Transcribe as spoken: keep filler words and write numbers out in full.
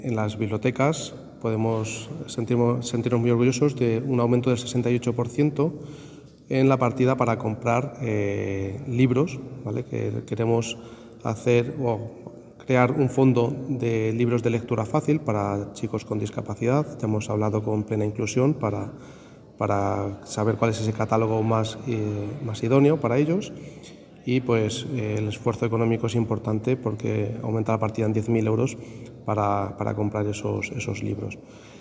En las bibliotecas podemos sentirnos, sentirnos muy orgullosos de un aumento del sesenta y ocho por ciento en la partida para comprar eh, libros, ¿vale? Que queremos hacer o crear un fondo de libros de lectura fácil para chicos con discapacidad. Ya hemos hablado con Plena Inclusión para, para saber cuál es ese catálogo más, eh, más idóneo para ellos. Y pues eh, el esfuerzo económico es importante porque aumenta la partida en diez mil euros para, para comprar esos, esos libros.